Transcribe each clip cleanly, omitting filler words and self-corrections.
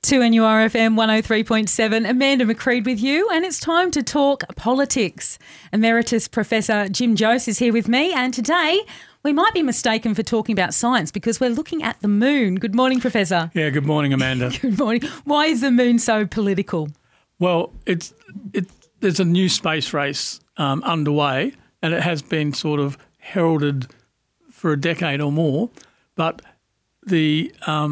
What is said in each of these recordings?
2NURFM 103.7, Amanda McCreed with you, and it's time to talk politics. Emeritus Professor Jim Jose is here with me, and today we might be mistaken for talking about science because we're looking at the moon. Good morning, Professor. Yeah, good morning, Amanda. Good morning. Why is the moon so political? Well, there's a new space race underway, and it has been sort of heralded for a decade or more, but the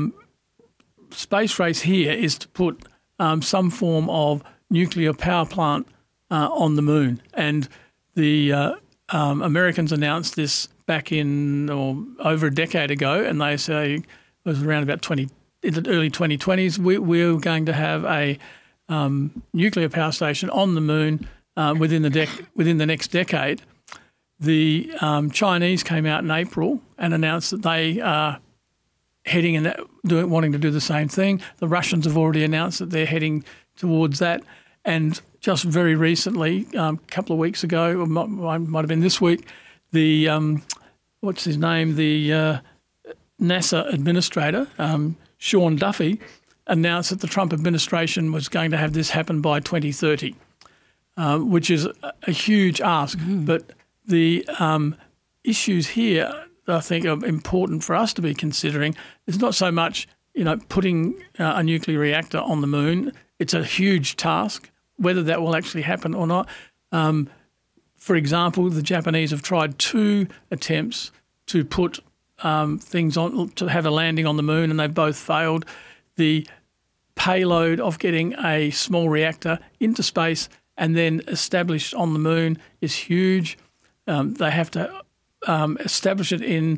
space race here is to put some form of nuclear power plant on the moon. And the Americans announced this back in over a decade ago, and they say it was around about in the early 2020s, we're going to have a nuclear power station on the moon within the next decade. The Chinese came out in April and announced that they are heading in wanting to do the same thing. The Russians have already announced that they're heading towards that. And just very recently, a couple of weeks ago, or might have been this week, the what's his name? The NASA administrator, Sean Duffy, announced that the Trump administration was going to have this happen by 2030, which is a huge ask. But the issues here, I think, are important for us to be considering. It's not so much, putting a nuclear reactor on the moon. It's a huge task, whether that will actually happen or not. For example, the Japanese have tried 2 attempts to put things on, to have a landing on the moon, and they've both failed. The payload of getting a small reactor into space and then established on the moon is huge. They have to establish it in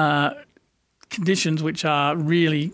conditions which are really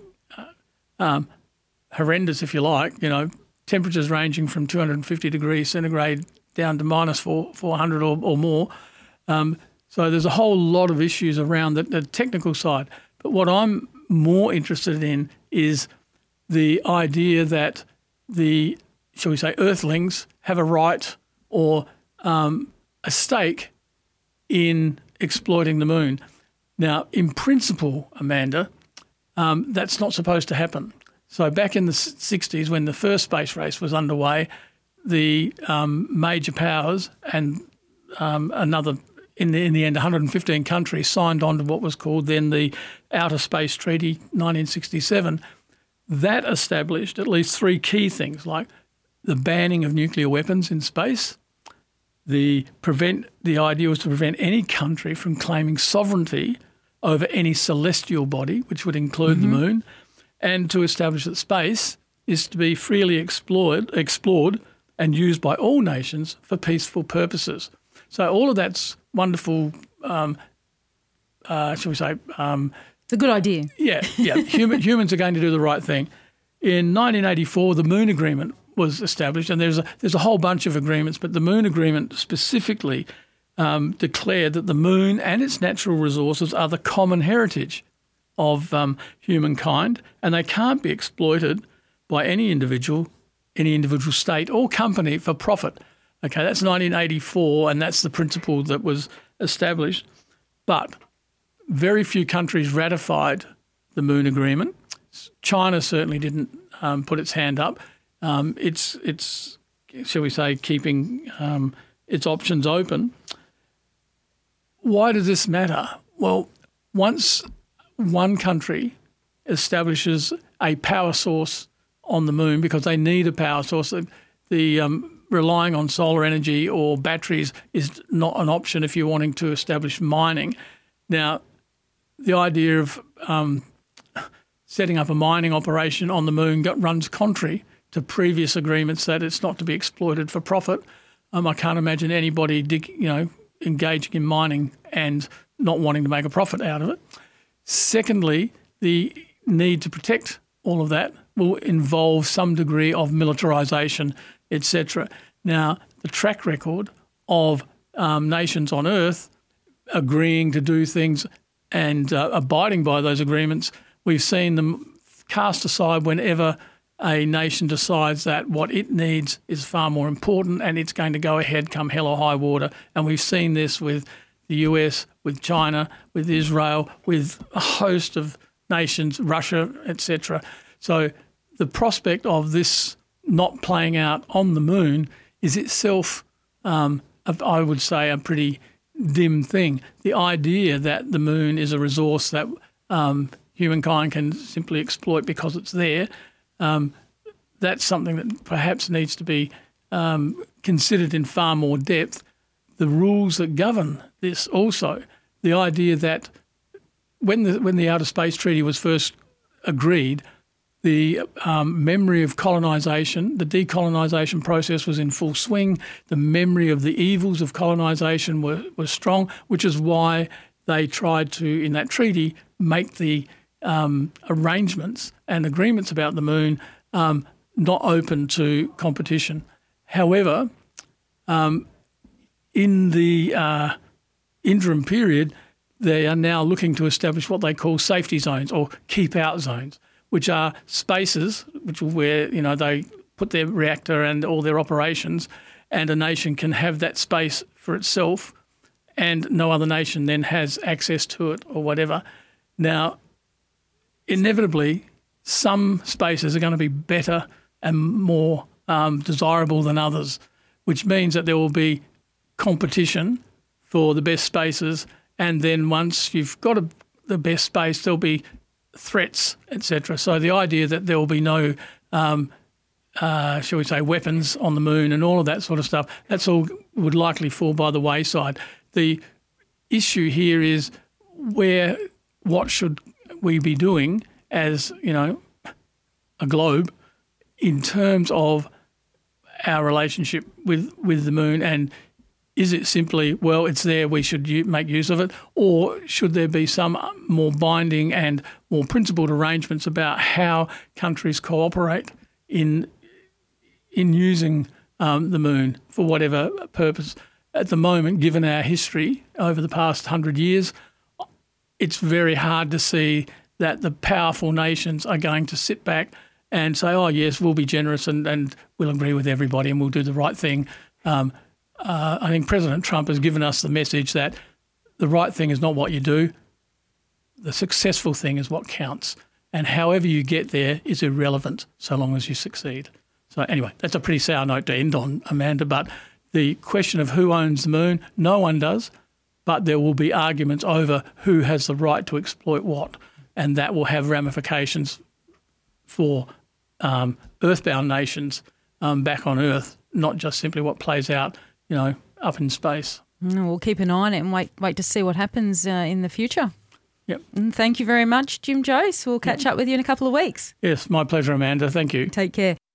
horrendous, if you like. Temperatures ranging from 250 degrees centigrade down to minus 400 or more. So there's a whole lot of issues around the technical side. But what I'm more interested in is the idea that the, shall we say, Earthlings have a right or a stake in exploiting the moon. Now, in principle, Amanda, that's not supposed to happen. So back in the 60s, when the first space race was underway, the major powers and another, in the end, 115 countries signed on to what was called then the Outer Space Treaty 1967. That established at least 3 key things, like the banning of nuclear weapons in space. The idea was to prevent any country from claiming sovereignty over any celestial body, which would include the moon, and to establish that space is to be freely explored and used by all nations for peaceful purposes. So all of that's wonderful, shall we say... it's a good idea. Yeah. Humans are going to do the right thing. In 1984, the Moon Agreement was established, and there's a whole bunch of agreements, but the Moon Agreement specifically declared that the moon and its natural resources are the common heritage of humankind, and they can't be exploited by any individual state or company for profit. Okay, that's 1984, and that's the principle that was established. But very few countries ratified the Moon Agreement. China certainly didn't put its hand up. It's shall we say, keeping its options open. Why does this matter? Well, once one country establishes a power source on the moon, because they need a power source, the relying on solar energy or batteries is not an option if you're wanting to establish mining. Now, the idea of setting up a mining operation on the moon runs contrary to previous agreements that it's not to be exploited for profit. I can't imagine anybody engaging in mining and not wanting to make a profit out of it. Secondly, the need to protect all of that will involve some degree of militarisation, etc. Now, the track record of nations on Earth agreeing to do things and abiding by those agreements, we've seen them cast aside whenever a nation decides that what it needs is far more important and it's going to go ahead come hell or high water. And we've seen this with the US, with China, with Israel, with a host of nations, Russia, etc. So the prospect of this not playing out on the moon is itself, I would say, a pretty dim thing. The idea that the moon is a resource that humankind can simply exploit because it's there, that's something that perhaps needs to be considered in far more depth. The rules that govern this also, the idea that when the Outer Space Treaty was first agreed, the memory of colonisation, the decolonisation process was in full swing. The memory of the evils of colonisation was strong, which is why they tried to, in that treaty, make the arrangements and agreements about the moon not open to competition. However, in the interim period, they are now looking to establish what they call safety zones or keep-out zones, which are spaces where they put their reactor and all their operations, and a nation can have that space for itself, and no other nation then has access to it or whatever. Now, inevitably, some spaces are going to be better and more desirable than others, which means that there will be competition for the best spaces, and then once you've got the best space, there'll be threats, etc. So the idea that there will be no, shall we say, weapons on the moon and all of that sort of stuff, that's all would likely fall by the wayside. The issue here is what should we be doing as, a globe in terms of our relationship with the moon, and is it simply, well, it's there, we should make use of it, or should there be some more binding and more principled arrangements about how countries cooperate in using the moon for whatever purpose? At the moment, given our history over the past 100 years, it's very hard to see that the powerful nations are going to sit back and say, oh, yes, we'll be generous and we'll agree with everybody and we'll do the right thing. I think President Trump has given us the message that the right thing is not what you do. The successful thing is what counts. And however you get there is irrelevant so long as you succeed. So anyway, that's a pretty sour note to end on, Amanda. But the question of who owns the moon, no one does. But there will be arguments over who has the right to exploit what. And that will have ramifications for earthbound nations back on Earth, not just simply what plays out up in space. We'll keep an eye on it and wait to see what happens in the future. Yep. And thank you very much, Jim Jose. We'll catch up with you in a couple of weeks. Yes, my pleasure, Amanda. Thank you. Take care.